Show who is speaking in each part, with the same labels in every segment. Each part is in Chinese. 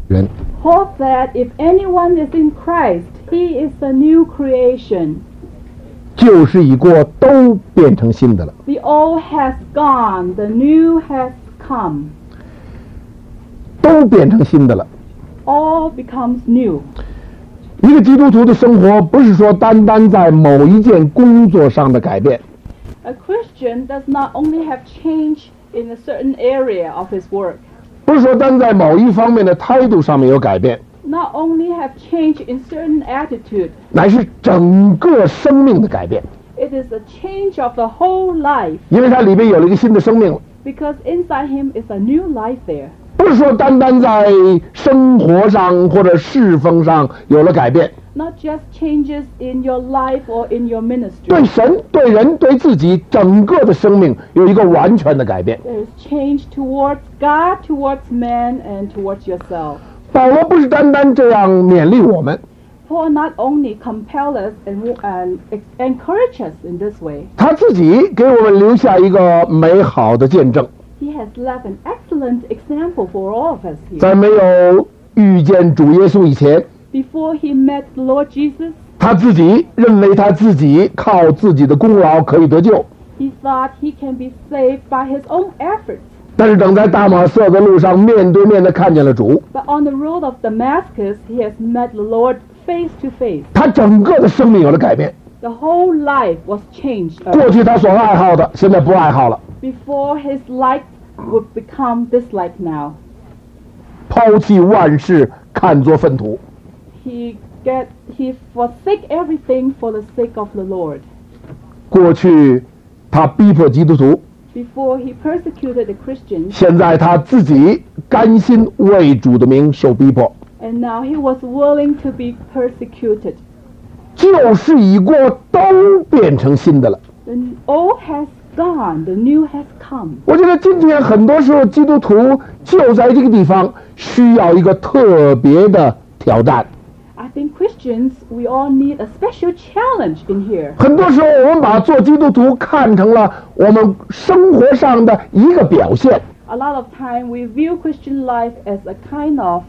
Speaker 1: 人。
Speaker 2: Paul said, if anyone is in Christ, he is a new creation.
Speaker 1: 旧事已过，都变成新的了。
Speaker 2: The old has gone, the new has come.
Speaker 1: 都变成新的了。
Speaker 2: All becomes new.
Speaker 1: 一个基督徒的生活，不是说单单在某一件工作上的改变，
Speaker 2: A Christian does not only have change in a certain area of his work,
Speaker 1: 不是说单在某一方面的态度上面有改变，
Speaker 2: not only have change in certain attitude,
Speaker 1: 乃是整个生命的改变。
Speaker 2: it is a change of the whole life,
Speaker 1: 因为它里面有了一个新的生命了，
Speaker 2: because inside him is a new life there.
Speaker 1: 不是说单单在生活上或者侍奉上有了改变，
Speaker 2: Not just changes in your life or in your
Speaker 1: 对
Speaker 2: ministry.
Speaker 1: 神、对人、对自己整个的生命有一个完全的改变。
Speaker 2: There is change towards God, towards man, and towards yourself.
Speaker 1: 保罗不是单单这样勉励我们，
Speaker 2: Paul not only compel us and encourage us in this way,
Speaker 1: 他自己给我们留下一个美好的见证。
Speaker 2: he has left an excellent example for all of us
Speaker 1: 在
Speaker 2: here.
Speaker 1: 没有遇见主耶稣以前，
Speaker 2: Before he met the Lord Jesus,
Speaker 1: 他自己认为他自己靠自己的功劳可以得救，
Speaker 2: he thought he can be saved by his own efforts.
Speaker 1: 但是等在大马色的路上面对面的看见了主，
Speaker 2: But on the road of Damascus, he has met the Lord face to face.
Speaker 1: 他整个的生命有了改变。
Speaker 2: The whole life was changed.
Speaker 1: 过去他所爱好的，现在不爱好了，
Speaker 2: Before his like would become dislike now.
Speaker 1: 抛弃万事，看作粪土。
Speaker 2: He forsake everything for the sake of the Lord.
Speaker 1: 过去他逼迫基督徒，
Speaker 2: Before he persecuted the Christians,
Speaker 1: 现在他自己甘心为主的名受逼迫。
Speaker 2: and now he was willing to be persecuted.
Speaker 1: 旧事已过，都变成新的了。
Speaker 2: The old has gone, the new has come.
Speaker 1: 我觉得今天很多时候基督徒就在这个地方需要一个特别的挑战。
Speaker 2: I think Christians, we all need a special challenge in here.
Speaker 1: 很多时候我们把做基督徒看成了我们生活上的一个表现，
Speaker 2: A lot of time we view Christian life as a kind of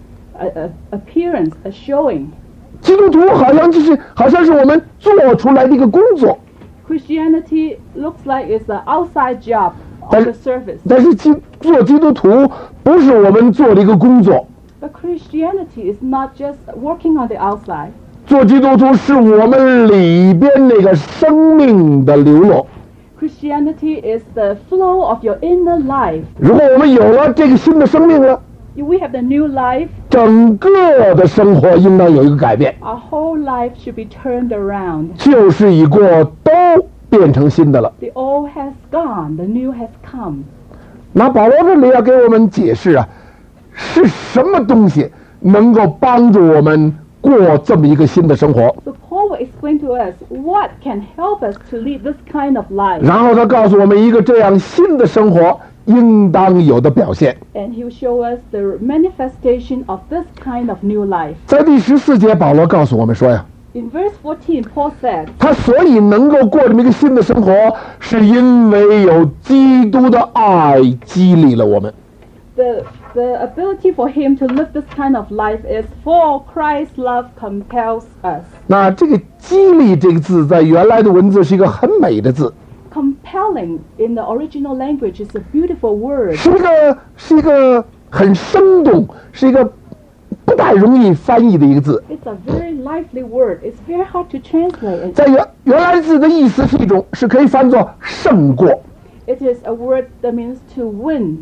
Speaker 2: appearance, a showing.
Speaker 1: 基督徒好像是我们做出来的一个工作，
Speaker 2: Christianity looks like it's an outside job on
Speaker 1: But-
Speaker 2: the surface.
Speaker 1: 但是做基督徒不是我们做的一个工作，
Speaker 2: But Christianity is not just working on the outside.
Speaker 1: 做基督徒是我们里边那个生命的流露。
Speaker 2: Christianity is the flow of your inner life.
Speaker 1: 如果我们有了这个新的生命了，
Speaker 2: If we have the new life,
Speaker 1: 整个的生活应当有一个改变，
Speaker 2: our whole life should be turned around.
Speaker 1: 旧事已过，都变成新的了。
Speaker 2: The old has gone, the new has come.
Speaker 1: 那保罗这里要给我们解释啊，是什么东西能够帮助我们过这么一个新的生活？
Speaker 2: So Paul will explain to us what can help us to lead this kind of life.
Speaker 1: 然后他告诉我们一个这样新的生活应当有的表现。
Speaker 2: And he'll show us the manifestation of this kind of new life.
Speaker 1: 在第14节，保罗告诉我们说呀，
Speaker 2: In verse 14, Paul said,
Speaker 1: 他所以能够过这么一个新的生活，是因为有基督的爱激励了我们。
Speaker 2: the ability for him to live this kind of life is for Christ's love compels us.
Speaker 1: 那这个激励这个字在原来的文字是一个很美的字，
Speaker 2: Compelling in the original language is a beautiful word.
Speaker 1: 是一个很生动，是一个不太容易翻译的一个字。
Speaker 2: It's a very lively word. It's very hard to translate.
Speaker 1: 在原来字的意思是可以翻作胜过。
Speaker 2: It is a word that means to win.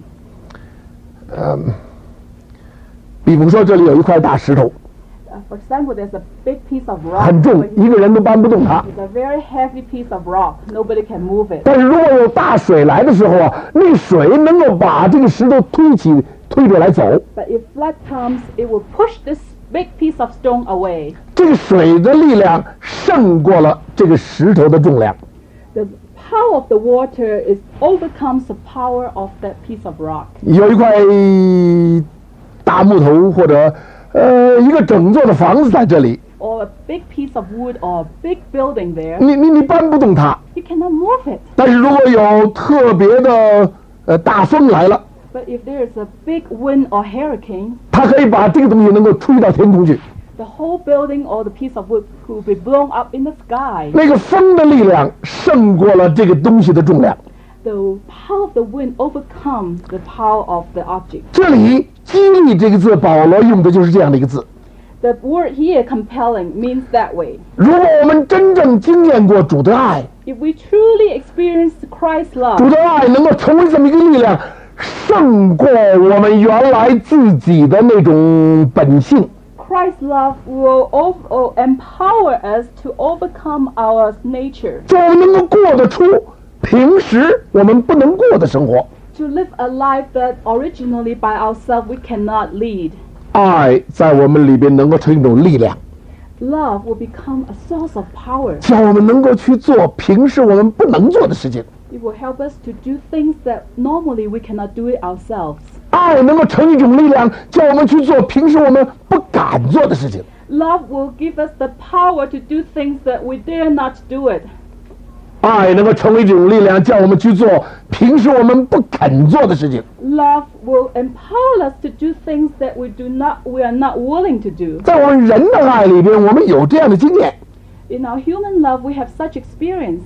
Speaker 1: 比方说这里有一块大石头，
Speaker 2: For example, there's a big piece of rock.
Speaker 1: 很重，一个人都搬不动它。
Speaker 2: It's a very heavy piece of rock. Nobody can move it.
Speaker 1: 但是如果有大水来的时候啊，那水能够把这个石头推着来走。
Speaker 2: But if flood comes, it will push this big piece of stone away.
Speaker 1: 这个水的力量胜过了这个石头的重量。
Speaker 2: The power of the water overcomes the power of that piece of rock.
Speaker 1: 有一块大木头或者一个整座的房子在这里，
Speaker 2: Or a big piece of wood or a big building there.
Speaker 1: 你搬不动它。
Speaker 2: You cannot move it.
Speaker 1: 但是如果有特别的大风来了，
Speaker 2: But if there is a big wind or hurricane,
Speaker 1: 它可以把这个东西能够吹到天空去。
Speaker 2: the whole building or the piece of wood could be blown up in the sky.
Speaker 1: 那个风的力量胜过了这个东西的重量。
Speaker 2: The power of the wind overcomes the power of the object.
Speaker 1: 这里“激励”这个字，保罗用的就是这样的一个字。
Speaker 2: The word here, compelling, means that way.
Speaker 1: 如果我们真正经验过主的爱，
Speaker 2: If we truly experience Christ's
Speaker 1: 主
Speaker 2: love,
Speaker 1: 的爱能够成为这么一个力量，胜过我们原来自己的那种本性。
Speaker 2: Christ's love will empower us to overcome our nature,
Speaker 1: 叫我们能够过得出平时我们不能过的生活。
Speaker 2: to live a life that originally by ourselves we cannot lead.
Speaker 1: 爱在我们里边能够成一种力量，
Speaker 2: Love will become a source of power.
Speaker 1: 叫我们能够去做平时我们不能做的事情。
Speaker 2: It will help us to do things that normally we cannot do it ourselves.
Speaker 1: 爱能够成一种力量，叫我们去做平时我们不敢做的事情。
Speaker 2: Love will give us the power to do things that we dare not do it.
Speaker 1: 爱能够成为一种力量，叫我们去做平时我们不肯做的事情。
Speaker 2: Love will empower us to do things that we are not willing to do.
Speaker 1: 在我们人的爱里边，我们有这样的经验。
Speaker 2: In our human love, we have such experience.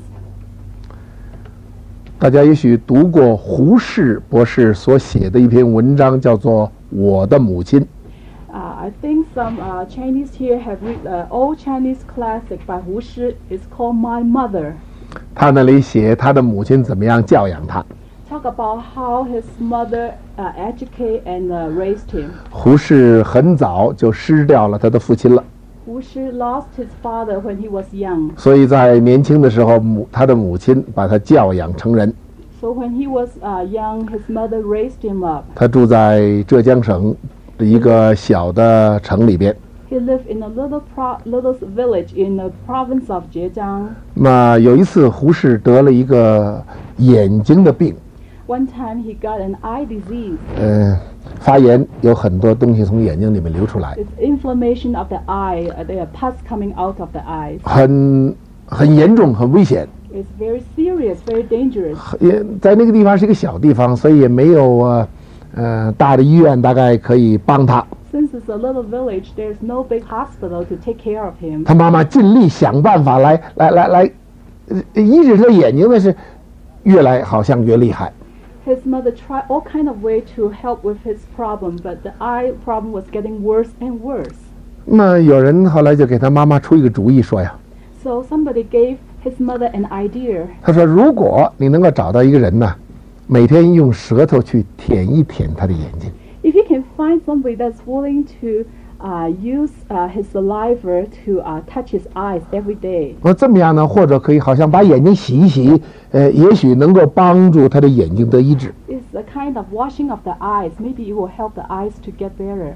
Speaker 1: 大家也许读过胡适博士所写的一篇文章，叫做《我的母亲》。
Speaker 2: I think some Chinese here have read an old Chinese classic by Hu Shi. It's called My Mother.
Speaker 1: 他那里写他的母亲怎么样教养他。
Speaker 2: Talk about how his mother educated and raised him.
Speaker 1: 胡适很早就失掉了他的父亲了，
Speaker 2: Hu Shi lost his father when he was young.
Speaker 1: 所以在年轻的时候，他的母亲把他教养成人。
Speaker 2: So when he was young, his mother raised him up.
Speaker 1: 他住在浙江省的一个小的城里边。
Speaker 2: He lived in a little village in the province of Zhejiang.
Speaker 1: 那有一次，胡适得了一个眼睛的病，
Speaker 2: One time he got an eye disease.
Speaker 1: 发炎，有很多东西从眼睛里面流出来，
Speaker 2: It's inflammation of the eye. There are pus coming out of the eyes.
Speaker 1: 很严重，很危险。
Speaker 2: It's very serious, very dangerous.
Speaker 1: 也在那个地方是一个小地方，所以也没有大的医院，大概可以帮他。
Speaker 2: Since it's a little village, there's no big hospital to take care of him.
Speaker 1: 他妈妈尽力想办法来医治他的眼睛，但是越来好像越厉害。
Speaker 2: His mother tried all kind of way to help with his problem, but the eye problem was getting worse and worse.
Speaker 1: 那有人后来就给他妈妈出一个主意，说呀，
Speaker 2: So somebody gave his mother an idea.
Speaker 1: 他说，如果你能够找到一个人呢，每天用舌头去舔一舔他的眼睛，
Speaker 2: If you can find somebody that's willing to use his saliva to touch his eyes every day,
Speaker 1: 我这么样呢，或者可以好像把眼睛洗一洗，也许能够帮助他的眼睛得医治。
Speaker 2: it's a kind of washing of the eyes. Maybe it will help the eyes to get better.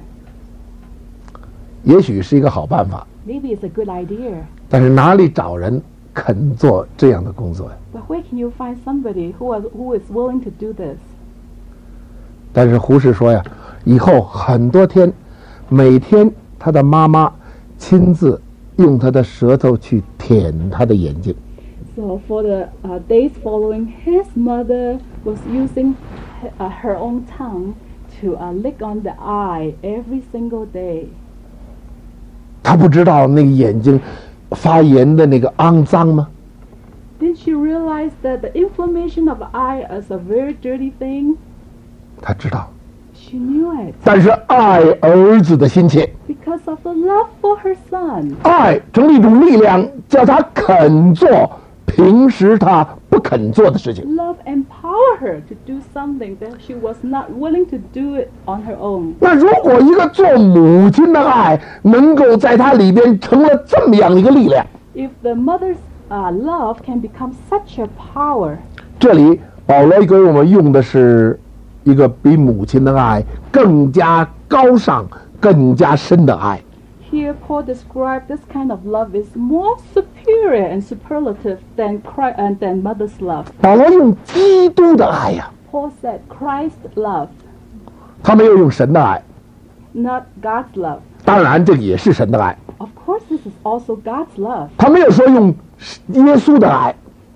Speaker 1: 也许是一个好办法，
Speaker 2: Maybe it's a good idea.
Speaker 1: 但是哪里找人肯做这样的工作呀？
Speaker 2: But where can you find somebody who is willing to do this?
Speaker 1: 但是胡适说呀，以后很多天，每天他的妈妈亲自用他的舌头去舔他的眼睛。
Speaker 2: So for the days following, his mother was using her own tongue to lick on the eye every single day.
Speaker 1: 他不知道那个眼睛发炎的那个肮脏吗？
Speaker 2: Didn't she realize that the inflammation of the eye is a very dirty thing?
Speaker 1: 他知道，
Speaker 2: She knew it
Speaker 1: 但是爱儿子的心切，
Speaker 2: because of the love for her son.
Speaker 1: 爱成了一种力量，叫他肯做平时他不肯做的事情。
Speaker 2: Love empowered her to do something that she was not willing to do it on her own.
Speaker 1: 那如果一个做母亲的爱能够在他里边成了这么样一个力量，
Speaker 2: If the mother's love can become such a power,
Speaker 1: 这里保罗给我们用的是一个比母亲的爱更加高尚、更加深的爱。
Speaker 2: here Paul described this kind of love is more superior and superlative than mother's love.
Speaker 1: 保罗用基督的爱呀，
Speaker 2: Paul said Christ's love,
Speaker 1: 他没有用神的爱。
Speaker 2: not God's love.
Speaker 1: 当然，这也是神的爱。
Speaker 2: Of course, this is also God's love.
Speaker 1: 他没有说用耶稣的爱，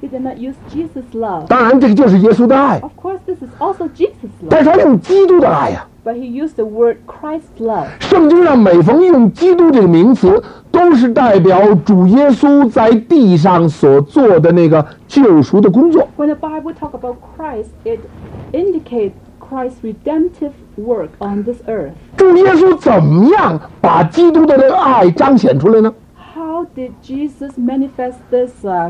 Speaker 2: He did not use Jesus' love.
Speaker 1: 当然，这个就是耶稣的爱，
Speaker 2: Of course, this is also Jesus'
Speaker 1: 但
Speaker 2: love.
Speaker 1: 是他用基督的爱呀、
Speaker 2: But he used the word Christ's love.
Speaker 1: 圣经上每逢用基督这个名词，都是代表主耶稣在地上所做的那个救赎的工作。
Speaker 2: When the Bible talks about Christ, it indicates Christ's redemptive work on this earth.
Speaker 1: 主耶稣怎么样把基督的这个爱彰显出来呢？
Speaker 2: How did Jesus manifest this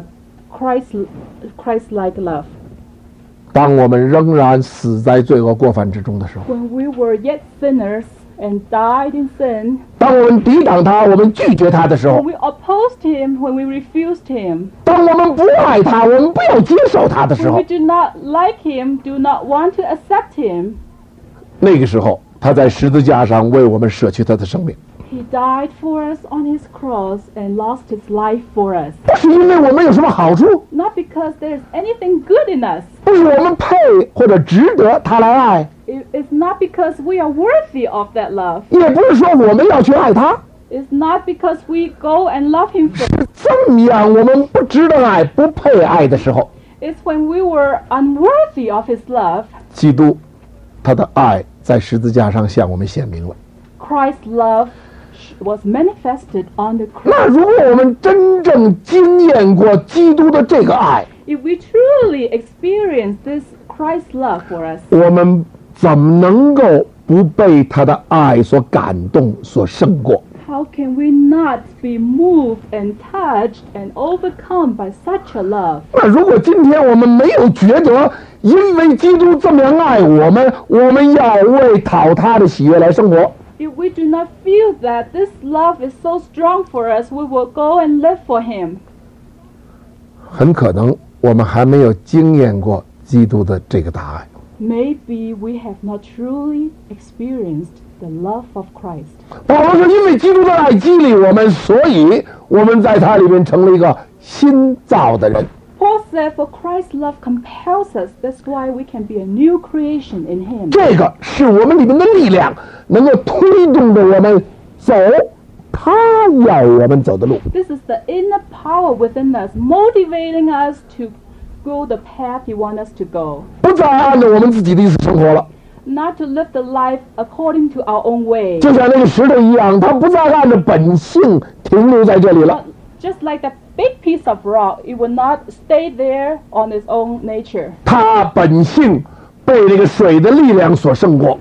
Speaker 2: Christ-like love?
Speaker 1: 当我们仍然死在罪恶过犯之中的时候，
Speaker 2: When we were yet sinners and died in sin,
Speaker 1: 当我们抵挡他，我们拒绝他的时
Speaker 2: when
Speaker 1: 候，
Speaker 2: we opposed him, when we refused him,
Speaker 1: 当我们不爱他，我们不要接受他的时
Speaker 2: when
Speaker 1: 候
Speaker 2: we，do not like him, do not want to accept him,
Speaker 1: 那个时候他在十字架上为我们舍去他的生命，
Speaker 2: he died for us on his cross and lost his life for us.
Speaker 1: 不是因为我们有什么好处，
Speaker 2: Not because there's anything good in us.
Speaker 1: 不是我们配或者值得他来爱，
Speaker 2: It's not because we are worthy of that love.
Speaker 1: 也不是说我们要去爱他，
Speaker 2: It's not because we go and love him first.
Speaker 1: 这么样我们不值得爱、不配爱的时候，
Speaker 2: It's when we were unworthy of his love,
Speaker 1: 基督他的爱在十字架上向我们显明了。
Speaker 2: Christ's love was manifested on the cross.
Speaker 1: 那如果我们真正经验过基督的这个爱，
Speaker 2: If we truly experience this Christ's love for us,
Speaker 1: 我们怎么能够不被他的爱所感动、所胜过？
Speaker 2: how can we not be moved and touched and overcome by such a love?
Speaker 1: 那如果今天我们没有觉得，因为基督这么样爱我们，我们要为讨他的喜悦来生活，
Speaker 2: If we do not feel that this love is so strong for us, we will go and live for him.
Speaker 1: 很可能我们还没有经验过基督的这个大爱。
Speaker 2: Maybe we have not truly experienced the love of Christ.
Speaker 1: 保罗说，因为基督的爱激励我们，所以我们在他里面成了一个新造的人。
Speaker 2: Paul said, for Christ's love compels us, that's why we can be a new creation in him.
Speaker 1: 这个是我们里面的力量，能够推动着我们走他要我们走的路。
Speaker 2: This is the inner power within us, motivating us to go the path he wants us to go.
Speaker 1: 不再按照我们自己的意思生活了，
Speaker 2: Not to live the life according to our own way.
Speaker 1: 就像那个石头一样，它不再按照本性停留在这里了。
Speaker 2: Just like that big piece of rock, it will not stay there on its own nature.
Speaker 1: 它本性被那个水的力量所胜过。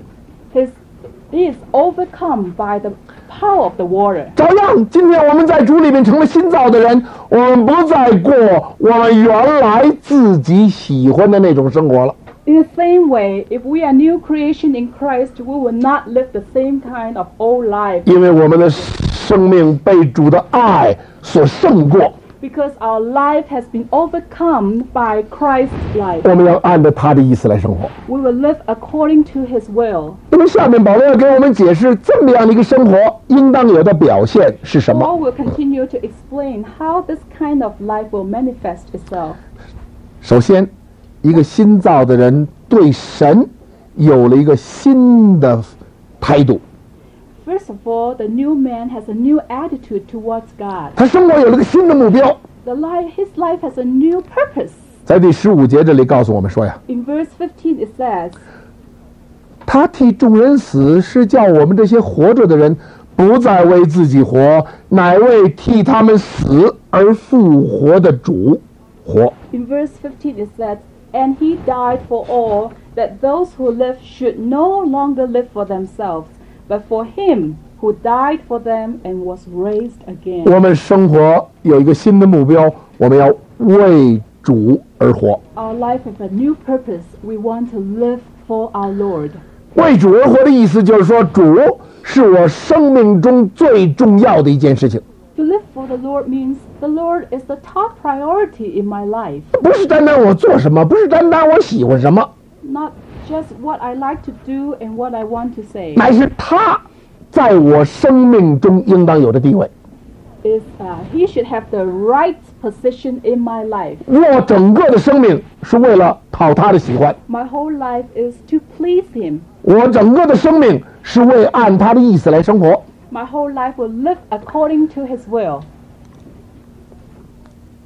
Speaker 2: He is overcome by the power of the water.
Speaker 1: 照样，今天我们在主里面成了新造的人，我们不再过我们原来自己喜欢的那种生活了。
Speaker 2: In the same way, if we are new creation in Christ, we will not live the same kind of old life
Speaker 1: 因为我们的生命被主的爱所胜过，
Speaker 2: because our life has been overcome by Christ's life.
Speaker 1: 我们要按照他的意思来生活。
Speaker 2: We will live according to his will.
Speaker 1: 那么下面保罗要给我们解释这么样的一个生活应当有的表现是什么。
Speaker 2: Paul will continue to explain how this kind of life will manifest itself.
Speaker 1: 首先，一个新造的人对神有了一个新的态度，
Speaker 2: First of all, the new man has a new attitude towards God.
Speaker 1: 他生活有了个新的目标。
Speaker 2: His life has a new purpose.
Speaker 1: 在第15节这里告诉我们说呀，
Speaker 2: In verse 15 it says,
Speaker 1: 他替众人死，是叫我们这些活着的人不再为自己活，乃为替他们死而复活的主活。
Speaker 2: in verse 15 it says, and he died for all, that those who live should no longer live for themselves, but for him who died for them and was raised again.
Speaker 1: 我们生活有一个新的目标，我们要为主而活。
Speaker 2: Our life has a new purpose. We want to live for our Lord.
Speaker 1: 为主而活的意思就是说，主是我生命中最重要的一件事情，
Speaker 2: To live for the Lord means the Lord is the top priority in my life.
Speaker 1: 不是单单我做什么，不是单单我喜欢什么，
Speaker 2: Not just what I like to do and what I want to say.
Speaker 1: 乃是他在我生命中应当有的地位。
Speaker 2: He should have the right position in my life.
Speaker 1: 我整个的生命是为了讨他的喜欢，
Speaker 2: My whole life is to please him.
Speaker 1: 我整个的生命是为按他的意思来生活。
Speaker 2: My whole life will live according to his will.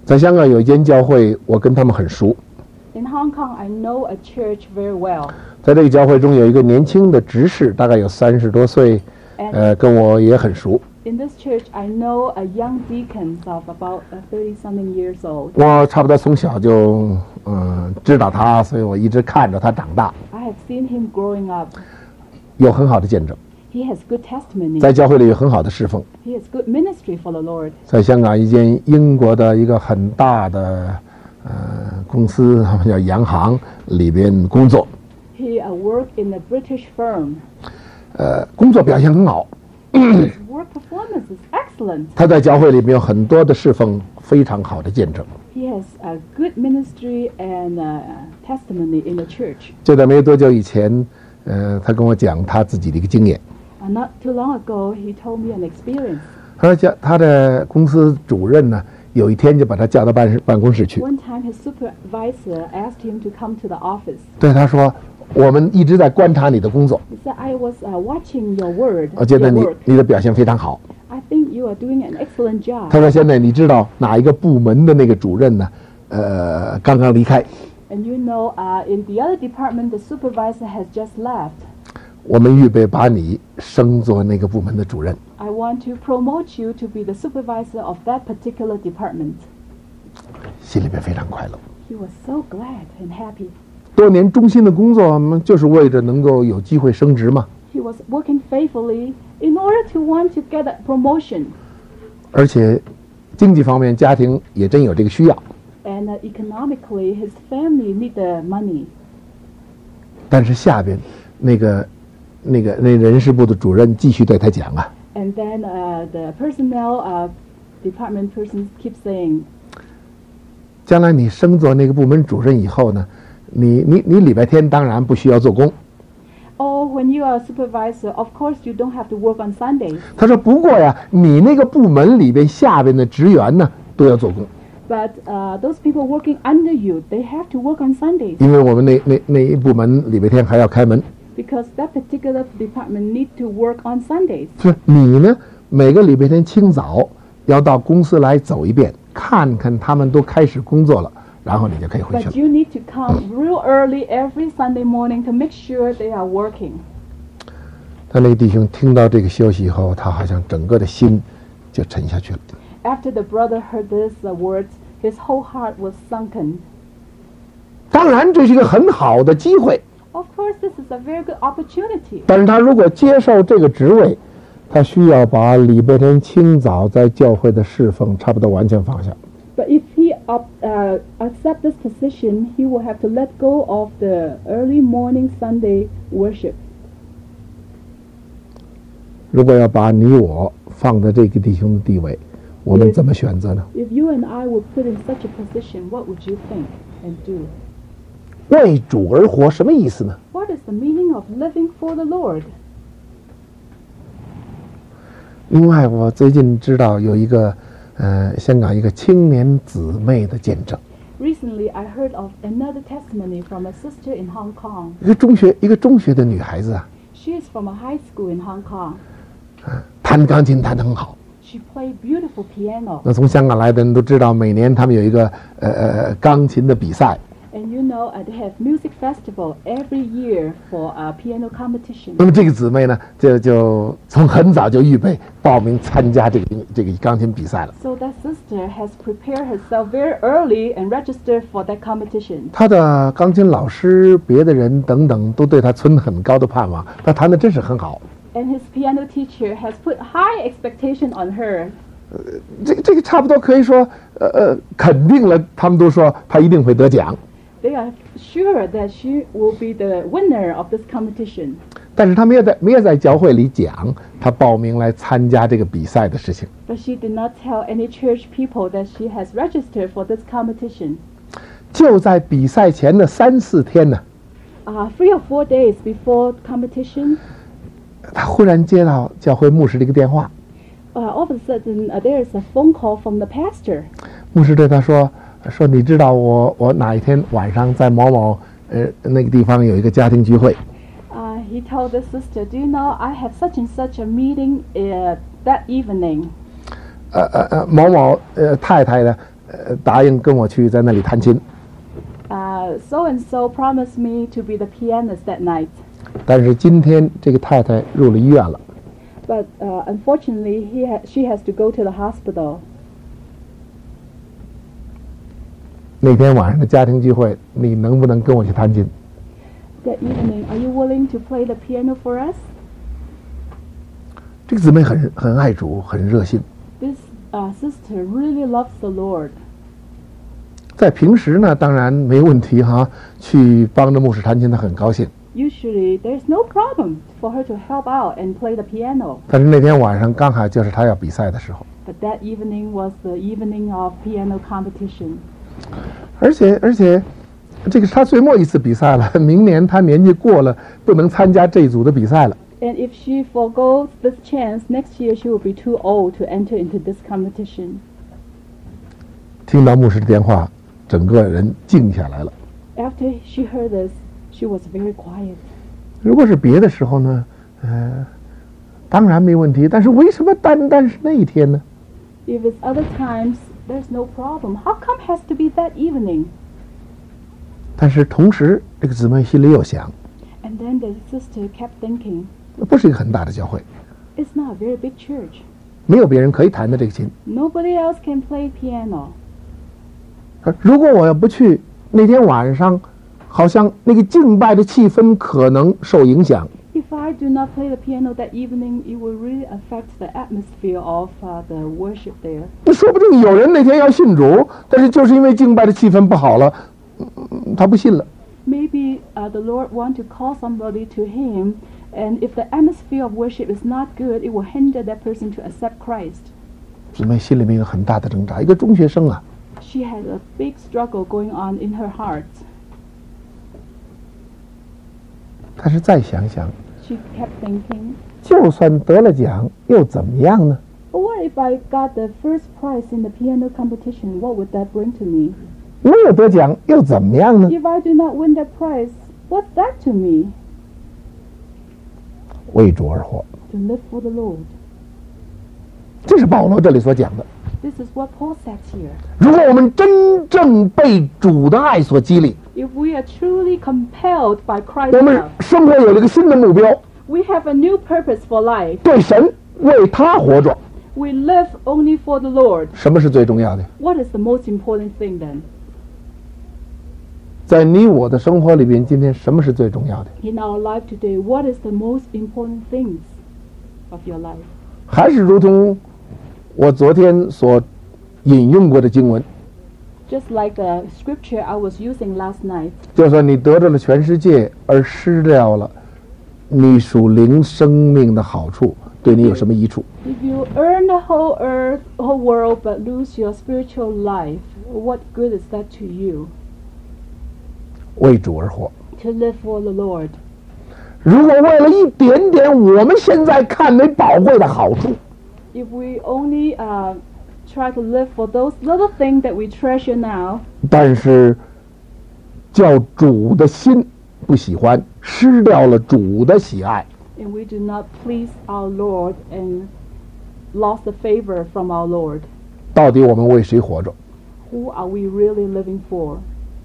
Speaker 1: 在香港有一间教会，我跟他们很熟。
Speaker 2: In Hong Kong, I know a church very well.
Speaker 1: 在这个教会中有一个年轻的执事，大概有30多岁，跟我也很熟。
Speaker 2: In this church, I know a young deacon of about 30-something years old.
Speaker 1: 我差不多从小就知道他，所以我一直看着他长大。
Speaker 2: I have seen him growing up.
Speaker 1: 有很好的见证，
Speaker 2: He has good testimony.
Speaker 1: 在教会里有很好的侍奉。
Speaker 2: He has good ministry for the Lord.
Speaker 1: 在香港一间英国的一个很大的公司，他们叫洋行里边工作。
Speaker 2: He worked in a British firm.
Speaker 1: 工作表现很好。
Speaker 2: His work performance is excellent.
Speaker 1: 他在教会里面有很多的侍奉，非常好的见证。
Speaker 2: He has a good ministry and testimony in the church.
Speaker 1: 就在没多久以前，他跟我讲他自己的一个经验。
Speaker 2: Not too long ago, he told me an experience.
Speaker 1: 他的公司主任呢，有一天就把他叫到办公室去。
Speaker 2: One time, his supervisor asked him to come to the office.
Speaker 1: 对他说：“我们一直在观察你的工作。”
Speaker 2: He said, "I was watching your word.
Speaker 1: 我觉得
Speaker 2: your work.
Speaker 1: 你的表现非常好。
Speaker 2: I think you are doing an excellent job."
Speaker 1: 他说：“现在你知道哪一个部门的那个主任呢？刚刚离开。
Speaker 2: And you know, in the other department, the supervisor has just left.
Speaker 1: 我们预备把你升做那个部门的主任。”
Speaker 2: I want to promote you to be the supervisor of that particular department.
Speaker 1: 心里边非常快乐。
Speaker 2: He was so glad and happy.
Speaker 1: 多年忠心的工作，就是为着能够有机会升职嘛。
Speaker 2: He was working faithfully in order to want to get a promotion.
Speaker 1: 而且，经济方面家庭也真有这个需要。
Speaker 2: And economically, his family need the money.
Speaker 1: 但是下边那人事部的主任继续对他讲啊。
Speaker 2: And then the personnel department persons keep saying,
Speaker 1: 将来你升做那个部门主任以后呢，你礼拜天当然不需要做工。
Speaker 2: "Oh, when you are a supervisor, of course you don't have to work on Sundays.
Speaker 1: 他说：“不过呀，你那个部门里边下边的职员呢，都要做工。
Speaker 2: But those people working under you, they have to work on Sundays
Speaker 1: 因为我们那一部门礼拜天还要开门。
Speaker 2: because that particular department need to work on Sundays.
Speaker 1: 是你呢，每个礼拜天清早要到公司来走一遍，看看他们都开始工作了，然后你就可以回去
Speaker 2: But
Speaker 1: 了。
Speaker 2: you need to come real early every Sunday morning to make sure they are working."
Speaker 1: 他那个弟兄听到这个消息以后，他好像整个的心就沉下去了。
Speaker 2: After the brother heard these words, his whole heart was sunken.
Speaker 1: 当然，这是一个很好的机会，
Speaker 2: Of course, this is a very good opportunity.
Speaker 1: 但是他如果接受这个职位，他需要把礼拜天清早在教会的侍奉差不多完全放下。
Speaker 2: But if he accept this position, he will have to let go of the early morning Sunday worship.
Speaker 1: 如果要把你我放在这个弟兄的地位，我们怎么选择呢？
Speaker 2: If you and I were put in such a position, what would you think and do?
Speaker 1: 为主而活什么意思呢？
Speaker 2: What is the meaning of living for the Lord?
Speaker 1: 另外，我最近知道有一个香港一个青年姊妹的见证，
Speaker 2: Recently, I heard of another testimony from a sister in Hong Kong.
Speaker 1: 一个中学的女孩子啊，
Speaker 2: She is from a high school in Hong Kong.
Speaker 1: 弹钢琴弹得很好。
Speaker 2: She played beautiful piano.
Speaker 1: 那从香港来的人都知道，每年他们有一个钢琴的比赛。
Speaker 2: And you know, they have music festival every year for a piano competition.
Speaker 1: 那么这个姊妹呢，就从很早就预备报名参加这个钢琴比赛了。
Speaker 2: So that sister has prepared herself very early and registered for that competition.
Speaker 1: 她的钢琴老师、别的人等等都对她存很高的盼望，她弹的真是很好。
Speaker 2: And his piano teacher has put high expectation on her.
Speaker 1: 这个差不多可以说肯定了，他们都说她一定会得奖。
Speaker 2: They are sure that she will be the winner of this competition.
Speaker 1: 但是她没有在教会里讲她报名来参加这个比赛的事情。
Speaker 2: But she did not tell any church people that she has registered for this competition.
Speaker 1: 就在比赛前的3、4天呢，
Speaker 2: 3 or 4 days before competition,
Speaker 1: 她忽然接到教会牧师的一个电话，
Speaker 2: all of a sudden there is a phone call from the pastor.
Speaker 1: 牧师对她说你知道我哪一天晚上在某某那个地方有一个家庭聚会。
Speaker 2: He told the sister, "Do you know I have such and such a meeting that evening?"
Speaker 1: 某某太太呢答应跟我去在那里弹琴，
Speaker 2: So and so promised me to be the pianist that night.
Speaker 1: 但是今天这个太太入了医院了。
Speaker 2: But unfortunately, she has to go to the hospital.
Speaker 1: 那天晚上的家庭聚会，你能不能跟我去弹琴？
Speaker 2: That evening, are you willing to play the piano for us?
Speaker 1: 这个姊妹很爱主，很热心。
Speaker 2: This sister really loves the Lord.
Speaker 1: 在平时呢，当然没问题哈，去帮着牧师弹琴，她很高兴。
Speaker 2: Usually, there's no problem for her to help out and play the piano.
Speaker 1: 但是那天晚上刚好就是她要比赛的时候，
Speaker 2: But that evening was the evening of piano competition.
Speaker 1: 而且，这个是她最末一次比赛了。明年她年纪过了，不能参加这一组的比赛了。
Speaker 2: And if she forgoes this chance, next year she will be too old to enter into this competition.
Speaker 1: 听到牧师的电话，整个人静下来了。
Speaker 2: After she heard this, she was very quiet.
Speaker 1: 如果是别的时候呢，当然没问题。但是为什么单是那一天呢？
Speaker 2: If it's other times, there's no problem. How come it has to be that evening?
Speaker 1: 但是同时，这个姊妹心里又想，
Speaker 2: And then the sister kept thinking,
Speaker 1: 不是一个很大的教会，
Speaker 2: it's not a very big church.
Speaker 1: 没有别人可以弹的这个琴。
Speaker 2: Nobody else can play piano.
Speaker 1: 如果我要不去，那天晚上，好像那个敬拜的气氛可能受影响。
Speaker 2: If I do not play the piano that evening, it will really affect the atmosphere of the worship there.
Speaker 1: 说不定有人那天要信主，但是就是因为敬拜的气氛不好了，他不信了。
Speaker 2: Maybe the Lord want to call somebody to Him, and if the atmosphere of worship is not good, it will hinder that person to accept Christ.
Speaker 1: 姊妹心里面有很大的挣扎，一个中学生啊，
Speaker 2: She had a big struggle going on in her heart.
Speaker 1: 但是再想想，
Speaker 2: She kept thinking,
Speaker 1: 就算得了奖又怎么样呢？
Speaker 2: "But what if I got the first prize in the piano competition? What would that bring to me?
Speaker 1: 没有得奖又怎么样呢？
Speaker 2: If I do not win that prize, what's that to me?
Speaker 1: 为主而活，
Speaker 2: To live for the Lord."
Speaker 1: 这是保罗这里所讲的。
Speaker 2: This is what Paul says here.
Speaker 1: 如果我们真正被主的爱所激励，
Speaker 2: If we are truly compelled by Christ's
Speaker 1: 我们
Speaker 2: love,
Speaker 1: 生活有了一个新的目标，
Speaker 2: we have a new purpose for life.
Speaker 1: 对神为他活着。
Speaker 2: We live only for the Lord.
Speaker 1: 什么是最重要的？
Speaker 2: What is the most important thing then?
Speaker 1: 在你我的生活里边，今天什么是最重要的？
Speaker 2: In our life today, what is the most important things of your life?
Speaker 1: 还是如同我昨天所引用过的经文，
Speaker 2: Just like the scripture I was using last night,
Speaker 1: 就说你得着了全世界，而失掉了你属灵生命的好处，对你有什么益处？
Speaker 2: if you earn the whole earth, whole world, but lose your spiritual life, what good is that to you?
Speaker 1: 为主而活。
Speaker 2: To live for the Lord.
Speaker 1: 如果为了一点点我们现在看为宝贵的好处，
Speaker 2: If we only try to live for those little things that we treasure now,
Speaker 1: 但是叫主的心不喜欢，失掉了主的喜爱，
Speaker 2: and we do not please our Lord and lost the favor from our Lord,
Speaker 1: 到底我们为谁活着？
Speaker 2: who are we really living for?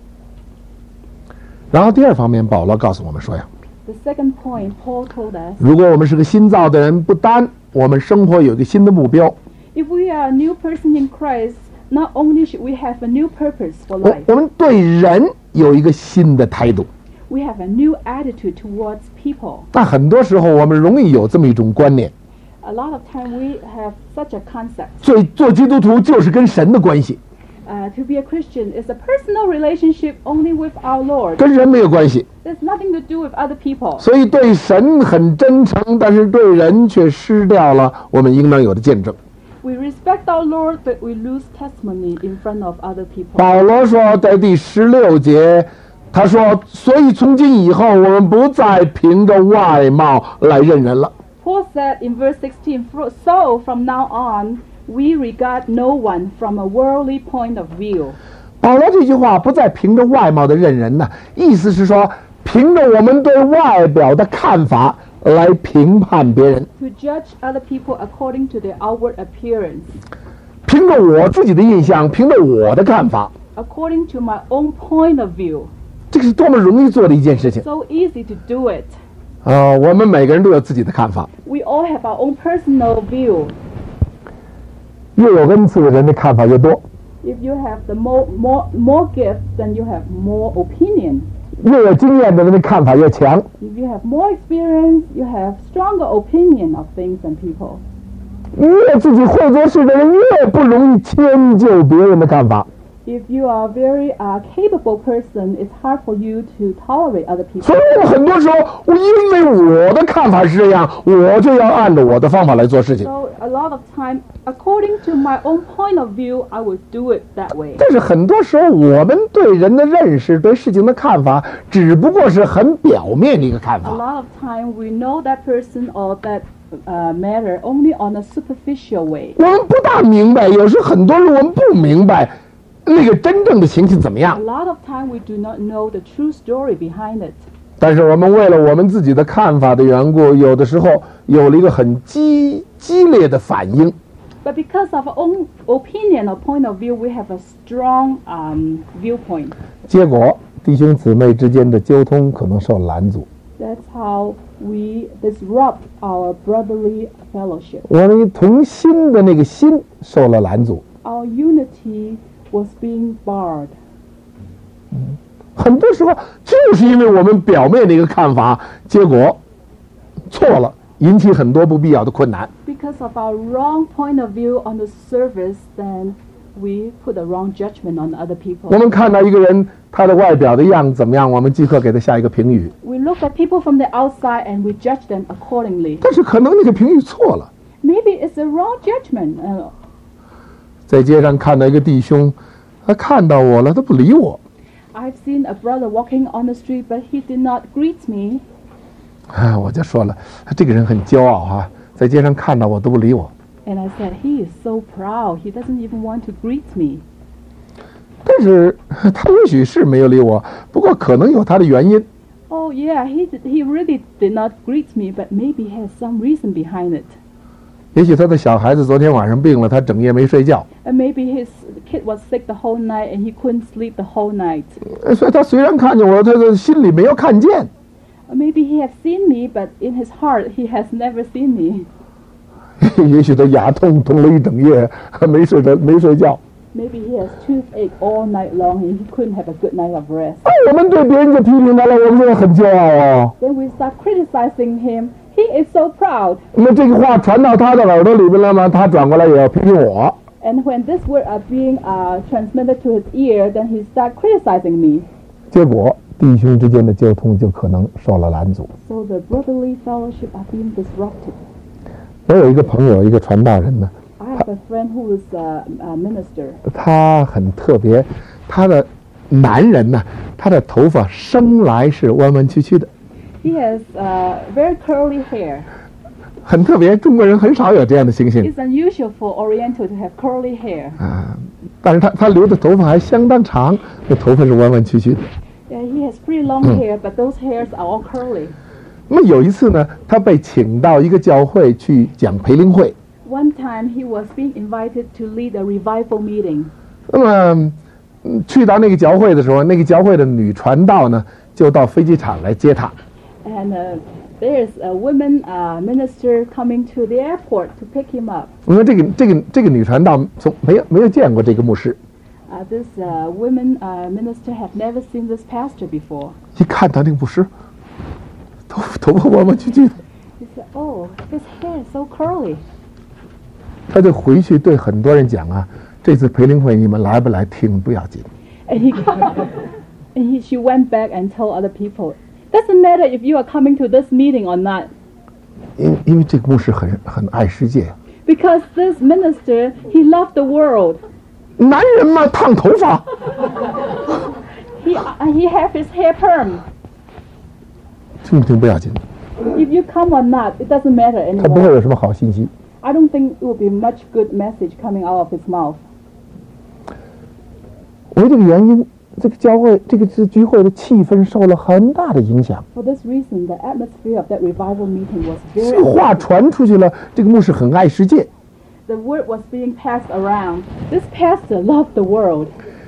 Speaker 1: 然后第二方面，保罗告诉我们说呀，
Speaker 2: The second point, Paul told us,
Speaker 1: 如果我们是个新造的人，不单我们生活有一个新的目标，
Speaker 2: if we are a new person in Christ, not only should we have a new purpose for
Speaker 1: 我
Speaker 2: life,
Speaker 1: 我们对人有一个新的态度。
Speaker 2: we have a new attitude towards people.
Speaker 1: 那很多时候我们容易有这么一种观念，
Speaker 2: A lot of time we have such a concept.
Speaker 1: 做基督徒就是跟神的关系，
Speaker 2: To be a Christian is a personal relationship only with our Lord.
Speaker 1: 跟人没有关系。
Speaker 2: There's nothing to do with other people.
Speaker 1: 所以对神很真诚，但是对人却失掉了我们应当有的见证。
Speaker 2: We respect our Lord, but we lose testimony in front of other people.
Speaker 1: 保罗说，在第16节，他说：“所以从今以后，我们不再凭着外貌来认人了。
Speaker 2: Paul said in verse 16, "So from now on, we regard no one from a worldly point of view." ”
Speaker 1: 保罗这句话不再凭着外貌的认人呢，意思是说，凭着我们对外表的看法来评判别人，
Speaker 2: To judge other people according to their outward appearance.
Speaker 1: 凭着我自己的印象，凭着我的看法，
Speaker 2: according to my own point of view.
Speaker 1: 这个是多么容易做的一件事情
Speaker 2: So easy to do it.
Speaker 1: 我们每个人都有自己的看法，
Speaker 2: We all have our own personal view.
Speaker 1: 越有恩赐的人的看法越多，
Speaker 2: If you have the more gifts, then you have more opinion.
Speaker 1: 越有经验的人的看法越强。
Speaker 2: If you have more experience, you have stronger opinion of things and people.
Speaker 1: 越自己会做事的人越不容易迁就别人的看法。
Speaker 2: If you are a very capable person, it's hard for you to tolerate other people.
Speaker 1: 所以我很多时候，因为我的看法是这样，我就要按照我的方法来做事情。
Speaker 2: So a lot of time, according to my own point of view, I will do it that way.
Speaker 1: 但是很多时候，我们对人的认识、对事情的看法，只不过是很表面的一个看
Speaker 2: A
Speaker 1: 法。
Speaker 2: lot of time, we know that person or that matter only on a superficial way.
Speaker 1: 我们不大明白，有时很多人我们不明白那个真正的情形怎么
Speaker 2: A
Speaker 1: 样。
Speaker 2: lot of time, we do not know the true story behind it.
Speaker 1: 但是我们为了我们自己的看法的缘故，有的时候有了一个很激烈的反应。
Speaker 2: But because of our own opinion or point of view, we have a strong viewpoint.
Speaker 1: 结果弟兄姊妹之间的沟通可能受拦阻。
Speaker 2: That's how we disrupt our brotherly fellowship.
Speaker 1: 我们同心的那个心受了拦阻。
Speaker 2: Our unity was being barred.
Speaker 1: 很多时候就是因为我们表面的一个看法，结果错了，引起很多不必要的困难。
Speaker 2: Because of our wrong point of view on the surface, then we put a wrong judgment on other
Speaker 1: 我
Speaker 2: people.
Speaker 1: 们看到一个人他的外表的样子怎么样，我们即刻给他下一个评语，
Speaker 2: We look at people from the outside and we judge them accordingly.
Speaker 1: 但是可能那个评语错了。
Speaker 2: Maybe it's a wrong judgment.
Speaker 1: 在街上看到一个弟兄，他看到我了，他不理我。
Speaker 2: I've seen a brother walking on the street, but he did not greet me.
Speaker 1: 我就说了，这个人很骄傲啊，在街上看到我都不理我。
Speaker 2: And I said, he is so proud. He doesn't even want to greet me.
Speaker 1: 但是他也许是没有理我，不过可能有他的原因。
Speaker 2: Oh yeah, he really did not greet me, but maybe he has some reason behind it.
Speaker 1: 也许他的小孩子昨天晚上病了，他整夜没睡觉，
Speaker 2: And maybe his kid was sick the whole night and he couldn't sleep the whole night.
Speaker 1: 所以他虽然看见我，他的心里没有看见。
Speaker 2: Or maybe he has seen me, but in his heart he has never seen me.
Speaker 1: 也许他牙痛了一整夜，没睡觉。
Speaker 2: Maybe he has toothache all night long and he couldn't have a good night of rest.
Speaker 1: 我们对别人就批评他了，我们现在很骄傲哦。
Speaker 2: Then we start criticizing him. He is so proud.
Speaker 1: 那么这个话传到他的耳朵里边了吗？他转过来也要批评我。
Speaker 2: And when this word are being transmitted to his ear, then he start criticizing me.
Speaker 1: 结果弟兄之间的沟通就可能受了拦阻。
Speaker 2: So the brotherly fellowship are being disrupted.
Speaker 1: 我有一个朋友，一个传道人呢，
Speaker 2: I have a friend who is a minister.
Speaker 1: 他很特别，他的男人呢，他的头发生来是弯弯曲曲的，
Speaker 2: He has very curly hair.
Speaker 1: 很特别。中国人很少有这样的情形
Speaker 2: It's unusual for Oriental to have curly hair.
Speaker 1: 啊。但是他留的头发还相当长，那头发是弯弯曲曲的。
Speaker 2: Yeah, he has pretty long hair, but those hairs are all curly.
Speaker 1: 那么有一次呢，他被请到一个教会去讲培灵会。
Speaker 2: One time he was being invited to lead a revival meeting.
Speaker 1: 那么去到那个教会的时候，那个教会的女传道呢，就到飞机场来接他。
Speaker 2: And there's a woman minister coming to the airport to pick him up.
Speaker 1: 我说这个女传道从没有见过这个牧师，
Speaker 2: This woman minister had never seen this pastor before.
Speaker 1: 一看到那个牧师，头发弯弯曲曲的，
Speaker 2: He said, "Oh, his hair is so curly."
Speaker 1: 他就回去对很多人讲啊，这次培灵会你们来不来听不要紧，
Speaker 2: And she went back and told other people, "Doesn't matter if you are coming to this meeting or not,
Speaker 1: 因为这个牧师很爱世界，
Speaker 2: because this minister he loved the world.
Speaker 1: 男人嘛烫头发，
Speaker 2: He have his hair perm.
Speaker 1: 听不听不要紧，
Speaker 2: If you come or not, it doesn't matter
Speaker 1: 他不会
Speaker 2: anymore."
Speaker 1: 有什么好信息。
Speaker 2: I don't think it will be much good message coming out of his mouth.
Speaker 1: 为这个原因，这个教会这个聚会的气氛受了很大的影响。
Speaker 2: For this reason, the atmosphere of that revival meeting was
Speaker 1: 这
Speaker 2: very
Speaker 1: 个话传出去了，这个牧师很爱世界，
Speaker 2: the word was being passed around, this pastor loved the world.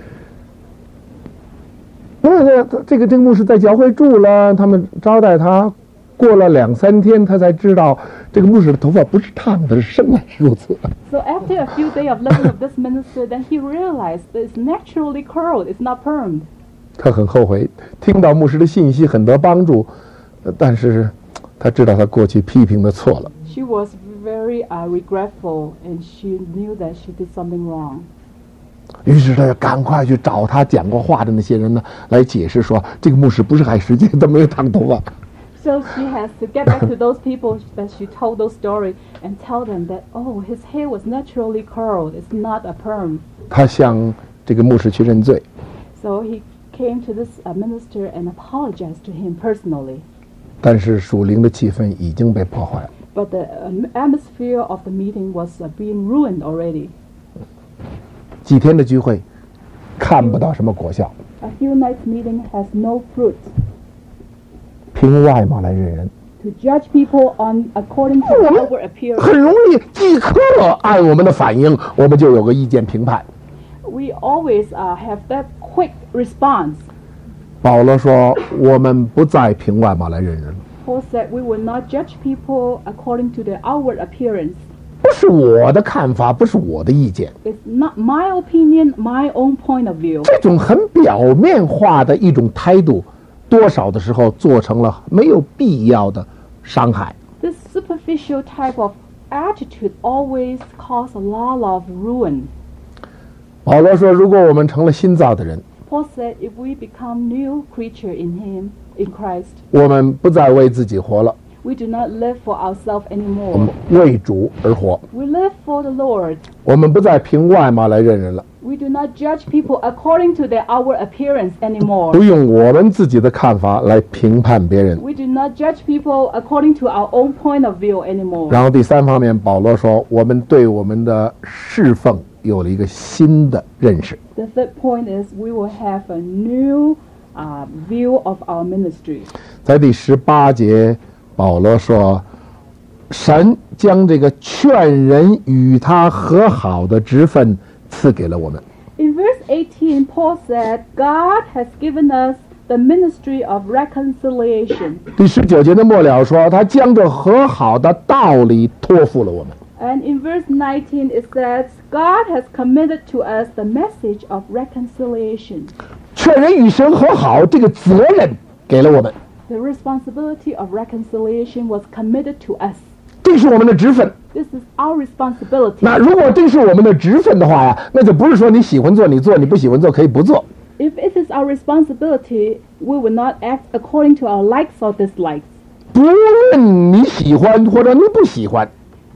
Speaker 1: 这个牧师在教会住了，他们招待他，过了2-3天，他才知道这个牧师的头发不是烫的，是生来如此。
Speaker 2: So after a few days of living with this minister, then he realized that it's naturally curled, it's not permed.
Speaker 1: 他很后悔，听到牧师的信息很得帮助，但是他知道他过去批评的错了。
Speaker 2: She was very regretful, and she knew that she did something wrong.
Speaker 1: 于是他就赶快去找他讲过话的那些人呢，来解释说这个牧师不是海世界，他没有烫头发。
Speaker 2: So she has to get back to those people that she told those story and tell them that, oh, his hair was naturally curled, it's not a perm.
Speaker 1: 他向这个牧师去认罪。
Speaker 2: So he came to this minister and apologized to him personally.
Speaker 1: 但是属灵的气氛已经被破坏了。
Speaker 2: But the atmosphere of the meeting was being ruined already.
Speaker 1: 几天的聚会，看不到什么果效。
Speaker 2: A few nights meeting has no fruit.
Speaker 1: 凭外貌来认人。
Speaker 2: To judge people according to outward appearance.
Speaker 1: 很容易即刻按我们的反应，我们就有个意见评判。
Speaker 2: We always have that quick response.
Speaker 1: 保罗说：“我们不再凭外貌来认人。”
Speaker 2: Paul said, "We will not judge people according to their outward appearance."
Speaker 1: 不是我的看法，不是我的意见。
Speaker 2: It's not my opinion, my own point of view.
Speaker 1: 这种很表面化的一种态度，多少的时候做成了没有必要的伤害。
Speaker 2: This superficial type of attitude always cause a lot of ruin.
Speaker 1: 保罗说：“如果我们成了新造的人，
Speaker 2: Paul said, if we become new creature in Him, in Christ,
Speaker 1: 我们不再为自己活了，
Speaker 2: we do not live for ourselves
Speaker 1: 我
Speaker 2: anymore.
Speaker 1: 们为主而活。
Speaker 2: We live for the Lord.
Speaker 1: 我们不再凭外貌来认人了，
Speaker 2: We do not judge people according to their outward appearance
Speaker 1: 不
Speaker 2: anymore.
Speaker 1: 用我们自己的看法来评判别人。”
Speaker 2: We do not judge people according to our own point of view anymore.
Speaker 1: 然后第三方面，保罗说，我们对我们的侍奉有了一个新的认识。
Speaker 2: The third point is we will have a new view of our ministry.
Speaker 1: 在第18节，保罗说，神将这个劝人与他和好的职分赐给了我们。
Speaker 2: In verse 18, Paul said, God has given us the ministry of reconciliation.
Speaker 1: 第19节的末了说，他将这和好的道理托付了我们。
Speaker 2: And in verse 19, it says, God has committed to us the message of reconciliation.
Speaker 1: 劝人与神和好这个责任给了我们，
Speaker 2: The responsibility of reconciliation was committed to us.
Speaker 1: 这是我们的职分。
Speaker 2: This is our responsibility.
Speaker 1: 那如果这是我们的职分的话呀，那就不是说你喜欢做你做，你不喜欢做可以不做。
Speaker 2: If it is our responsibility, we will not act according to our likes or dislikes.
Speaker 1: 不论你喜欢或者你不喜欢，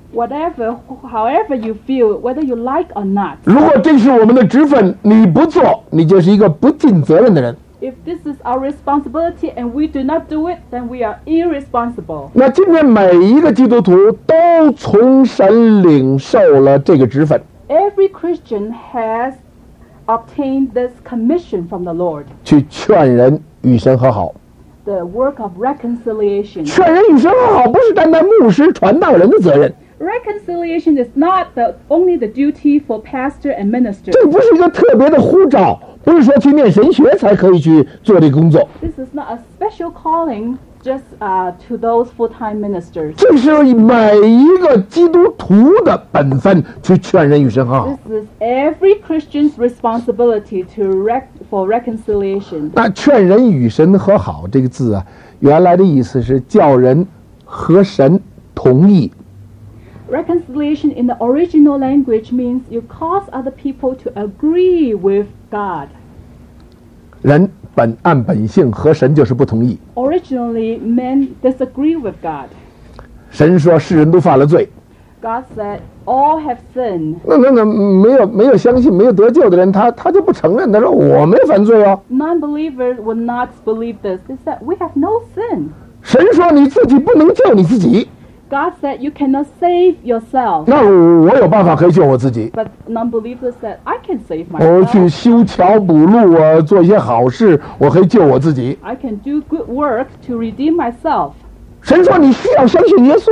Speaker 2: However you feel, whether you like or not.
Speaker 1: 如果这是我们的职分，你不做，你就是一个不尽责任的人。
Speaker 2: If this is our responsibility and we do not do it, then we are irresponsible.
Speaker 1: 那今天每一个基督徒都从神领受了这个职分，
Speaker 2: Every Christian has obtained this commission from the Lord,
Speaker 1: 去劝人与神和好。
Speaker 2: the work of reconciliation.
Speaker 1: 劝人与神和好不是单单牧师传道人的责任，
Speaker 2: Reconciliation is not only the duty for pastor and minister.
Speaker 1: 这不是一个特别的呼召，不是说去念神学才可以去做这个工作。
Speaker 2: This is not a special calling just to those full-time ministers.
Speaker 1: 这是每一个基督徒的本分，去劝人与神和好。
Speaker 2: This is every Christian's responsibility for reconciliation.
Speaker 1: 那劝人与神和好这个字啊，原来的意思是叫人和神同意。
Speaker 2: Reconciliation in the original language means you cause other people to agree with God.
Speaker 1: 人按本性和神就是不同意。
Speaker 2: Originally, men disagree with God.
Speaker 1: 神说世人都犯了罪，
Speaker 2: God said, all have sinned.
Speaker 1: 那没有相信没有得救的人，他就不承认，他说我没犯罪哦。
Speaker 2: Non-believers will not believe this. They said, we have no sin.
Speaker 1: 神说你自己不能救你自己，
Speaker 2: God said, you cannot save yourself.
Speaker 1: 那我有办法可以救我自己。
Speaker 2: But non-believers said, I can save
Speaker 1: 我去
Speaker 2: myself.
Speaker 1: 修桥补路啊，做一些好事，我可以救我自己。
Speaker 2: I can do good work to redeem myself.
Speaker 1: 神说你需要相信耶稣，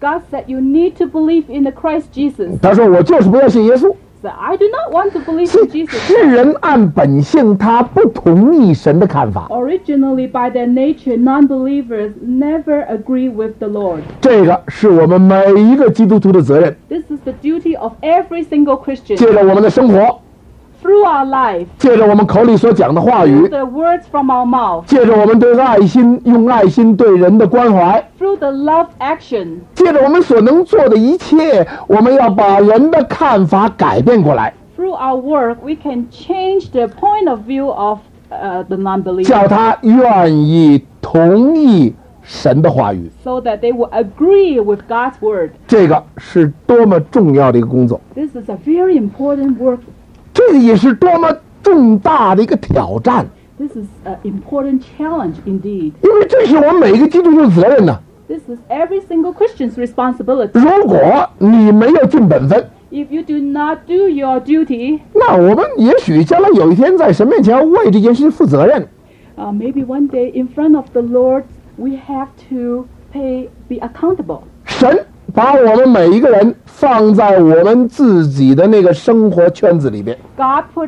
Speaker 2: God said you need to believe in the Christ Jesus.
Speaker 1: 他说我就是不要信耶稣。
Speaker 2: So I do not want to believe
Speaker 1: 所
Speaker 2: in
Speaker 1: 以
Speaker 2: Jesus.
Speaker 1: 世人按本性他不同意神的看法，
Speaker 2: Originally, by their nature, non-believers never agree with the Lord.
Speaker 1: 这个是我们每一个基督徒的责任。
Speaker 2: This is the duty of every single Christian.
Speaker 1: 借着我们的生活，
Speaker 2: Through our life,
Speaker 1: 借着我们口里所讲的话
Speaker 2: through
Speaker 1: 语，
Speaker 2: the words from our mouth,
Speaker 1: 借着我们对爱心用爱心对人的关怀，
Speaker 2: through the love action,
Speaker 1: 借着我们所能做的一切，我们要把人的看法改变过来，
Speaker 2: through our work, we can change the point of view of the non-believer,
Speaker 1: 叫他愿意同意神的话语。
Speaker 2: so that they will agree with God's word.
Speaker 1: 这个是多么重要的一个工作，
Speaker 2: This is a very important work.
Speaker 1: 这个也是多么重大的一个挑战，
Speaker 2: This is an important challenge indeed.
Speaker 1: 因为这是我们每个基督徒的责任呢。
Speaker 2: This is every single Christian's responsibility.
Speaker 1: 如果你没有尽本分，
Speaker 2: If you do not do your duty,
Speaker 1: 那我们也许将来有一天在神面前要为这件事负责任。
Speaker 2: maybe one day in front of the Lord, we have to be accountable.
Speaker 1: 神把我们每一个人放在我们自己的那个生活圈子里边，
Speaker 2: God put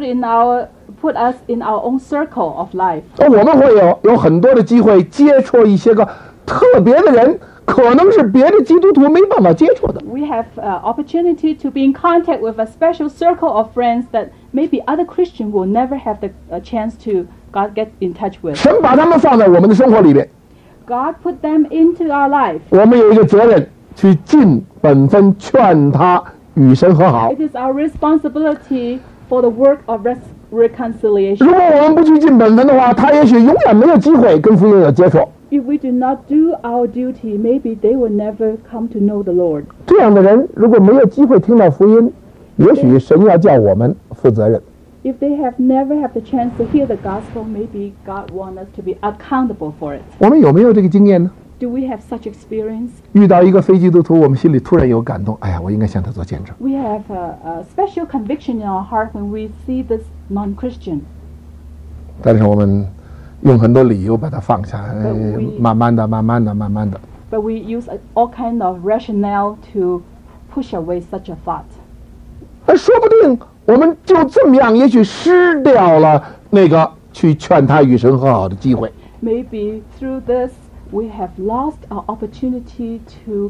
Speaker 2: us in our own circle of life.
Speaker 1: 我们会有很多的机会接触一些个特别的人，可能是别的基督徒没办法接触的。
Speaker 2: We have opportunity to be in contact with a special circle of friends that maybe other Christians will never have the chance to get in touch with.
Speaker 1: 神把他们放在我们的生活里边，
Speaker 2: God put them into our life.
Speaker 1: 我们有一个责任去尽本分，劝他与神和好。
Speaker 2: It is our responsibility for the work of reconciliation.
Speaker 1: 如果我们不去尽本分的话，他也许永远没有机会跟福音有接触。
Speaker 2: If we do not do our duty, maybe they will never come to know the Lord.
Speaker 1: 这样的人如果没有机会听到福音，也许神要叫我们负责任。
Speaker 2: If they have never had the chance to hear the gospel, maybe God wants us to be accountable for it.
Speaker 1: 我们有没有这个经验呢？
Speaker 2: Do we have such experience?
Speaker 1: 遇到一个非基督徒，我们心里突然有感动，哎呀，我应该向他做见证。
Speaker 2: We have a special conviction in our heart when we see this non-Christian.
Speaker 1: 但是我们用很多理由把它放下，慢慢的，慢慢的，慢慢的。
Speaker 2: But we use all kind of rationale to push away such a thought.
Speaker 1: 说不定我们就这么样，也许失掉了那个去劝他与神和好的机会。
Speaker 2: Maybe through this we have lost our opportunity to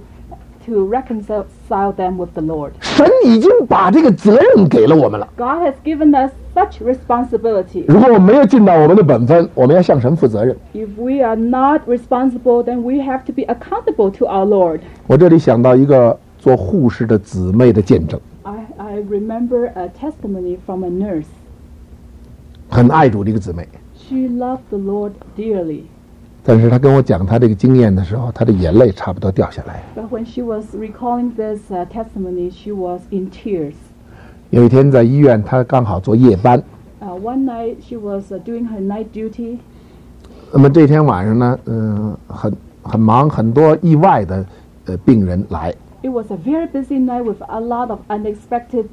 Speaker 2: reconcile them with the Lord.
Speaker 1: 神已经把这个责任给了我们了。
Speaker 2: God has given us such responsibility.
Speaker 1: 如果我们没有尽到我们的本分，我们要向神负责任。
Speaker 2: If we are not responsible, then we have to be accountable to our Lord.
Speaker 1: 我这里想到一个做护士的姊妹的见证，
Speaker 2: I remember a testimony from a nurse.
Speaker 1: 很爱主的一个姊妹，
Speaker 2: She loved the Lord dearly.
Speaker 1: 但是她跟我讲她这个经验的时候，她的眼泪差不多掉下来。
Speaker 2: But when she was recalling this testimony, she was in tears.
Speaker 1: 有一天在医院，她刚好做夜班，
Speaker 2: One night she was doing her night duty.
Speaker 1: 那么这天晚上呢，很忙，很多意外的病人来。
Speaker 2: It was a very busy night with a lot of unexpected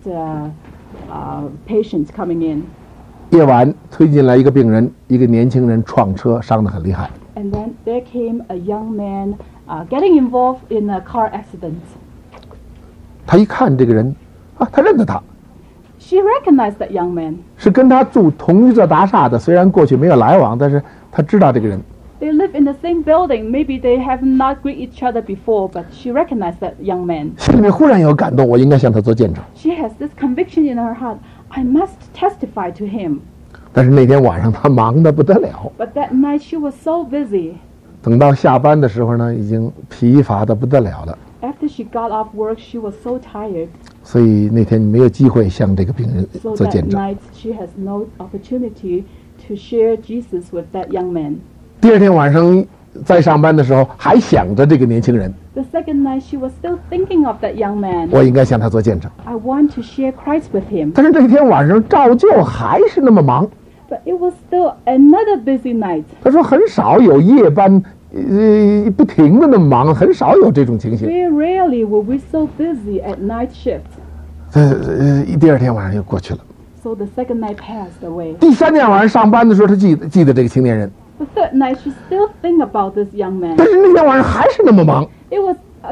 Speaker 2: patients coming in.
Speaker 1: 夜晚推进来一个病人，一个年轻人撞车，伤得很厉害。
Speaker 2: And then there came a young man getting involved in a car accident.
Speaker 1: 他一看这个人，他认得他，
Speaker 2: She recognized that young man.
Speaker 1: 是跟他住同一座大厦的，虽然过去没有来往，但是他知道这个人。
Speaker 2: They live in the same building. Maybe they have not greet each other before, but she recognized that young man.
Speaker 1: 心里面忽然有感动，我应该向他做见证。
Speaker 2: She has this conviction in her heart. I must testify to him.
Speaker 1: 但是那天晚上他忙得不得了，
Speaker 2: But that night she was so busy.
Speaker 1: 等到下班的时候呢，已经疲乏得不得了了，
Speaker 2: After she got off work, she was so tired.
Speaker 1: 所以那天没有机会向这个病人
Speaker 2: So
Speaker 1: 做
Speaker 2: that
Speaker 1: 见证。
Speaker 2: night she has no opportunity to share Jesus with that young man.
Speaker 1: 第二天晚上在上班的时候，还想着这个年轻人，
Speaker 2: The second night she was still thinking of that young man.
Speaker 1: 我应该向他做见证。
Speaker 2: I want to share Christ with him.
Speaker 1: 但是这天晚上照旧还是那么忙。
Speaker 2: But it was still another busy night.
Speaker 1: 他说很少有夜班，不停的那么忙，很少有这种情形。
Speaker 2: Very rarely were we so busy at night shift.
Speaker 1: 第二天晚上又过去了。
Speaker 2: So the second night passed away.
Speaker 1: 第三天晚上上班的时候，他记得这个青年人，
Speaker 2: The third night she still think about this young man.
Speaker 1: 但是那天晚上还是那么忙。
Speaker 2: It was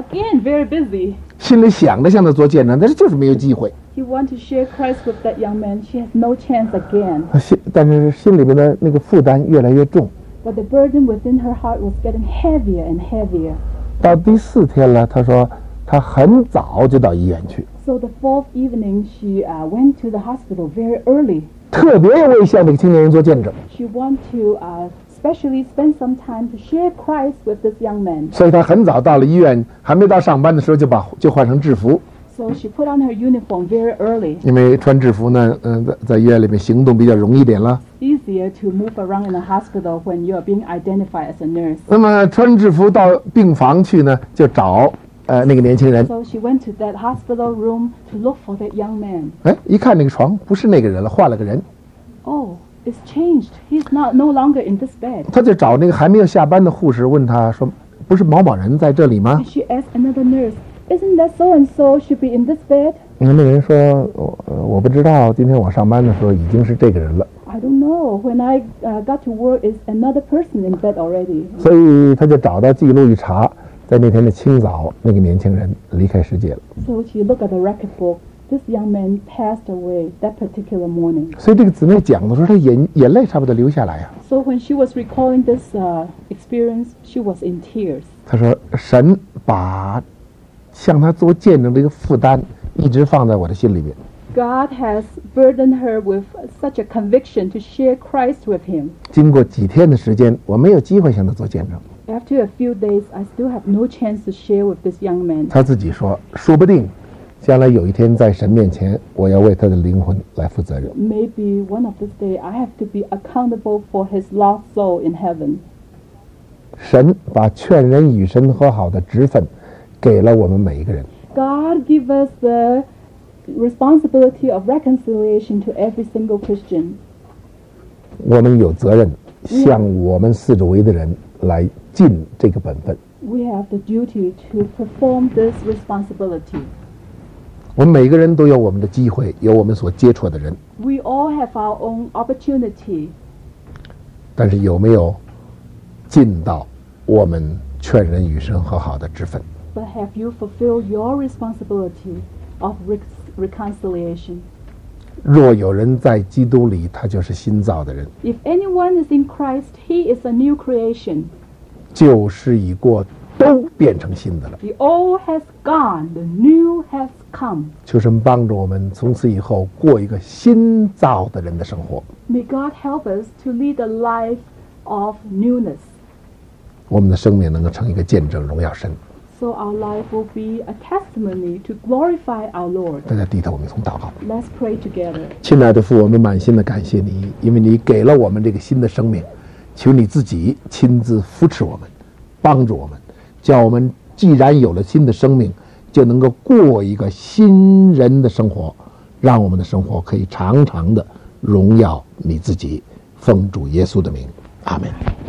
Speaker 2: again very busy.
Speaker 1: 心里想着向他做见证，但是就是没有机会。
Speaker 2: She wants to share Christ with that young man. She has no chance again.
Speaker 1: 但是心里面的那个负担越来越重。
Speaker 2: But the burden within her heart was getting heavier and heavier.
Speaker 1: 到第4天了，他说他很早就到医院去，
Speaker 2: So the 4th evening, she went to the hospital very early.
Speaker 1: 特别为向这个青年人做见证，
Speaker 2: She wanted to especially spend some time to share Christ with this young man.
Speaker 1: 所以他很早到了医院，还没到上班的时候就换成制服，
Speaker 2: So she put on her uniform very early.
Speaker 1: 因为穿制服呢，在医院里面行动比较容易点了。
Speaker 2: Easier to move around in a hospital when you are being identified as a nurse.
Speaker 1: 那么穿制服到病房去呢，就找那个年轻人。
Speaker 2: So she went to that hospital room to look for that young man.
Speaker 1: 哎，一看那个床不是那个人了，换了个人，
Speaker 2: Oh, it's changed. He's no longer in this bed.
Speaker 1: 他就找那个还没有下班的护士，问他说：“不是某某人在这里吗
Speaker 2: And she asked another nurse, "Isn't that so and so should be in this bed?" ？”
Speaker 1: 那个人说：“我不知道，今天我上班的时候已经是这个人了。”
Speaker 2: I don't know. When I got to work, is another person in bed already.
Speaker 1: 所以他就找到记录一查，在那天的清早，那个年轻人离开世界了。
Speaker 2: So she looked at the record book. This young man passed away that particular morning.
Speaker 1: 所以这个姊妹讲的时候，她眼泪差不多流下来呀、
Speaker 2: So when she was recalling this experience, she was in tears.
Speaker 1: 她说：“神把向他做见证这个负担一直放在我的心里面。
Speaker 2: God has burdened her with such a conviction to share Christ with him.
Speaker 1: 经过几天的时间，我没有机会向他做见证。
Speaker 2: After a few days, I still have no chance to share with this young man.
Speaker 1: 他自己说，说不定将来有一天在神面前，我要为他的灵魂来负责任。
Speaker 2: Maybe one of this day I have to be accountable for his lost soul in heaven.
Speaker 1: 神把劝人与神和好的职分给了我们每一个人。
Speaker 2: God give us the responsibility of reconciliation to every single Christian.
Speaker 1: 我们有责任向我们四周围的人来尽这个本分。
Speaker 2: We have the duty to perform this responsibility.
Speaker 1: 我们每个人都有我们的机会，有我们所接触的人，
Speaker 2: We all have our own opportunity.
Speaker 1: 但是有没有尽到我们劝人与神和好的职分？
Speaker 2: But have you fulfilled your responsibility of reconciliation?
Speaker 1: 若有人在基督里，他就是新造的人，
Speaker 2: If anyone is in Christ, he is a new creation.
Speaker 1: 旧事已过，都变成新的了。
Speaker 2: The old has gone, the new has come.
Speaker 1: 求神帮助我们，从此以后过一个新造的人的生活。
Speaker 2: May God help us to lead a life of newness,
Speaker 1: 我们的生命能够成一个见证，荣耀神。
Speaker 2: so our life will be a testimony to glorify our Lord.
Speaker 1: 大家低头，我们一同祷告。
Speaker 2: Let's pray together.
Speaker 1: 亲爱的父，我们满心的感谢你，因为你给了我们这个新的生命，求你自己亲自扶持我们，帮助我们，叫我们既然有了新的生命，就能够过一个新人的生活，让我们的生活可以常常的荣耀你自己。奉主耶稣的名，阿门。